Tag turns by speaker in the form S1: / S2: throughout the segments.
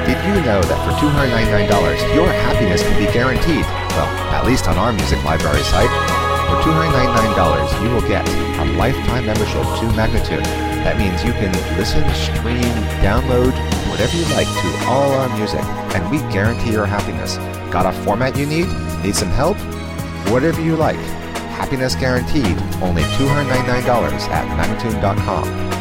S1: Did you know that for $299, your happiness can be guaranteed? Well, at least on our music library site. For $299, you will get a lifetime membership to Magnatune. That means you can listen, stream, download, whatever you like to all our music, and we guarantee your happiness. Got a format you need? Need some help? Whatever you like. Happiness guaranteed. Only $299 at Magnatune.com.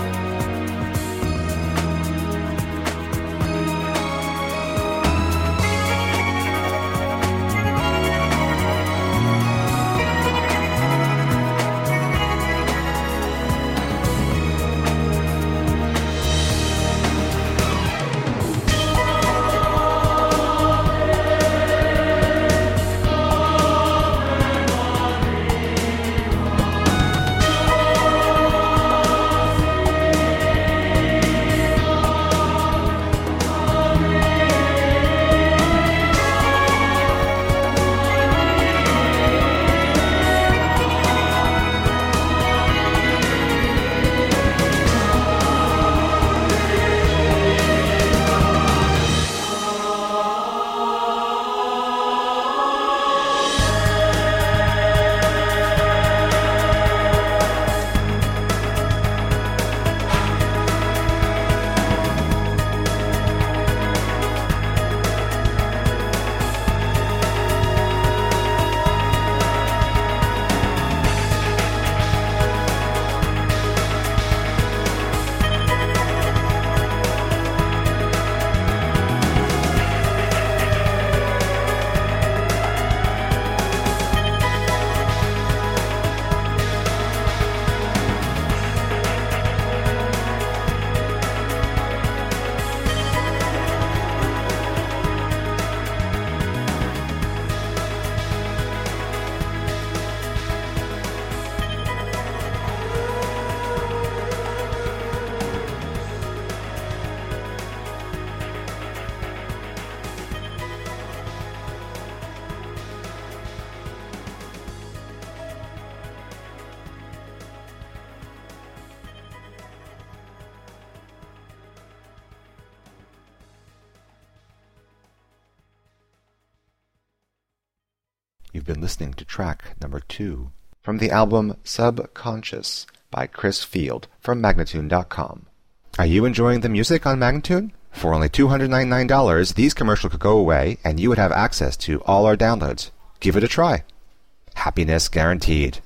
S1: You've been listening to track number 2 from the album Subconscious by Chris Field from Magnatune.com. Are you enjoying the music on Magnatune? For only $299, these commercials could go away and you would have access to all our downloads. Give it a try. Happiness guaranteed.